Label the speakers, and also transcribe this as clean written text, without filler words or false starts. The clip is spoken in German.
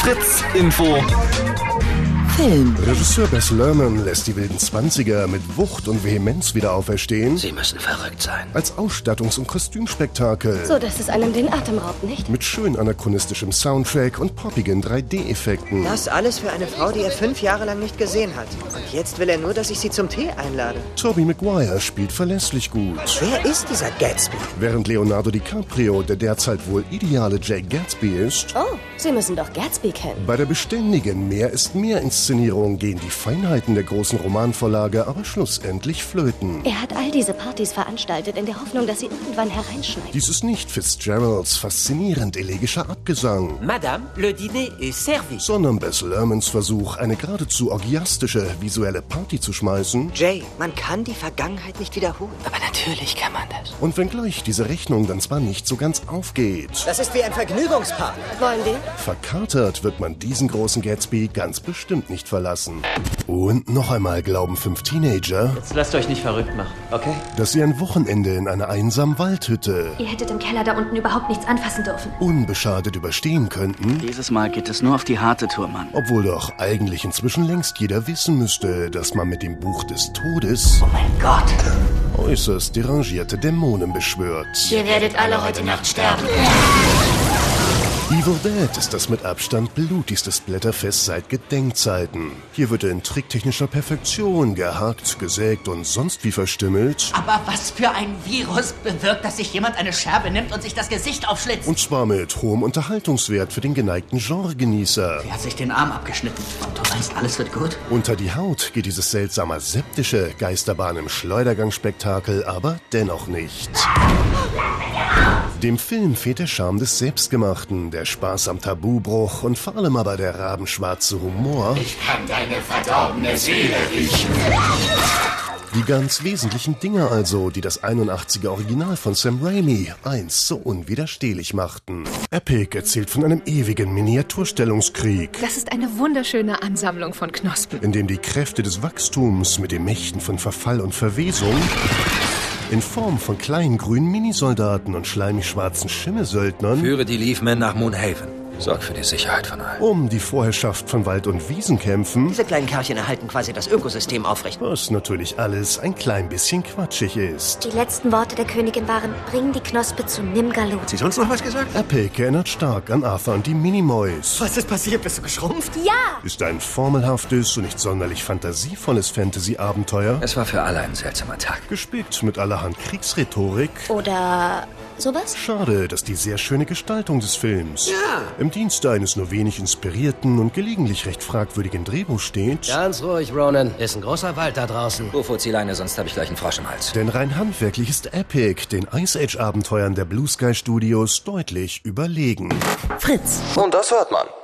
Speaker 1: Fritz Info.
Speaker 2: Film.
Speaker 3: Regisseur Baz Luhrmann lässt die wilden 20er mit Wucht und Vehemenz wieder auferstehen.
Speaker 4: Sie müssen verrückt sein.
Speaker 3: Als Ausstattungs- und Kostümspektakel.
Speaker 5: So, dass es einem den Atem raubt, nicht?
Speaker 3: Mit schön anachronistischem Soundtrack und poppigen 3D-Effekten.
Speaker 6: Das alles für eine Frau, die er 5 Jahre lang nicht gesehen hat. Und jetzt will er nur, dass ich sie zum Tee einlade.
Speaker 3: Tobey Maguire spielt verlässlich gut.
Speaker 6: Wer ist dieser Gatsby?
Speaker 3: Während Leonardo DiCaprio der derzeit wohl ideale Jake Gatsby ist.
Speaker 5: Oh, Sie müssen doch Gatsby kennen.
Speaker 3: Bei der beständigen Mehr-ist-mehr-Inszenierung gehen die Feinheiten der großen Romanvorlage aber schlussendlich flöten.
Speaker 5: Er hat all diese Partys veranstaltet, in der Hoffnung, dass sie irgendwann hereinschneiden.
Speaker 3: Dies ist nicht Fitzgeralds faszinierend elegischer Abgesang,
Speaker 4: Madame, le dîner est servi.
Speaker 3: sondern Baz Luhrmanns Versuch, eine geradezu orgiastische visuelle Party zu schmeißen.
Speaker 6: Jay, man kann die Vergangenheit nicht wiederholen.
Speaker 4: Aber natürlich kann man das.
Speaker 3: Und wenngleich diese Rechnung dann zwar nicht so ganz aufgeht,
Speaker 6: Das ist wie ein Vergnügungspark.
Speaker 5: Wollen die?
Speaker 3: verkatert wird man diesen großen Gatsby ganz bestimmt nicht verlassen. Und noch einmal glauben 5 Teenager,
Speaker 7: Jetzt lasst euch nicht verrückt machen, okay?
Speaker 3: dass sie ein Wochenende in einer einsamen Waldhütte
Speaker 8: Ihr hättet im Keller da unten überhaupt nichts anfassen dürfen.
Speaker 3: unbeschadet überstehen könnten,
Speaker 9: Dieses Mal geht es nur auf die harte Tour, Mann.
Speaker 3: obwohl doch eigentlich inzwischen längst jeder wissen müsste, dass man mit dem Buch des Todes
Speaker 4: Oh mein Gott.
Speaker 3: äußerst derangierte Dämonen beschwört.
Speaker 8: Ihr werdet alle heute Nacht sterben.
Speaker 3: Evil Dead ist das mit Abstand blutigste Splatterfest seit Gedenkzeiten. Hier wird in tricktechnischer Perfektion gehackt, gesägt und sonst wie verstümmelt.
Speaker 10: Aber was für ein Virus bewirkt, dass sich jemand eine Scherbe nimmt und sich das Gesicht aufschlitzt?
Speaker 3: Und zwar mit hohem Unterhaltungswert für den geneigten Genregenießer.
Speaker 10: Er hat sich den Arm abgeschnitten. Und du meinst, alles wird gut?
Speaker 3: Unter die Haut geht dieses seltsam aseptische Geisterbahn im Schleudergangsspektakel aber dennoch nicht. Dem Film fehlt der Charme des Selbstgemachten, der Spaß am Tabubruch und vor allem aber der rabenschwarze Humor.
Speaker 11: Ich kann deine verdorbene Seele riechen.
Speaker 3: Die ganz wesentlichen Dinge also, die das 81er Original von Sam Raimi einst so unwiderstehlich machten. Epic erzählt von einem ewigen Miniaturstellungskrieg,
Speaker 8: Das ist eine wunderschöne Ansammlung von Knospen.
Speaker 3: in dem die Kräfte des Wachstums mit den Mächten von Verfall und Verwesung in Form von kleinen grünen Minisoldaten und schleimig schwarzen Schimmelsöldnern
Speaker 4: Führe die Leafmen nach Moonhaven. Sorg für die Sicherheit von allen.
Speaker 3: um die Vorherrschaft von Wald und Wiesen kämpfen,
Speaker 6: Diese kleinen Kerlchen erhalten quasi das Ökosystem aufrecht.
Speaker 3: was natürlich alles ein klein bisschen quatschig ist.
Speaker 8: Die letzten Worte der Königin waren, bring die Knospe zu Nimgalo.
Speaker 11: Sie sonst noch was gesagt?
Speaker 3: Epic erinnert stark an Arthur und die Minimoys.
Speaker 6: Was ist passiert? Bist du geschrumpft?
Speaker 8: Ja!
Speaker 3: Ist ein formelhaftes und nicht sonderlich fantasievolles Fantasy-Abenteuer,
Speaker 4: Es war für alle ein seltsamer Tag.
Speaker 3: gespickt mit allerhand Kriegsrhetorik.
Speaker 5: Oder sowas?
Speaker 3: Schade, dass die sehr schöne Gestaltung des Films im Dienste eines nur wenig inspirierten und gelegentlich recht fragwürdigen Drehbuchs steht.
Speaker 12: Ganz ruhig, Ronan. Ist ein großer Wald da draußen.
Speaker 4: Rufo, zieh Leine, sonst habe ich gleich einen Frosch im Hals.
Speaker 3: Denn rein handwerklich ist Epic den Ice Age Abenteuern der Blue Sky Studios deutlich überlegen.
Speaker 2: Fritz.
Speaker 1: Und das hört man.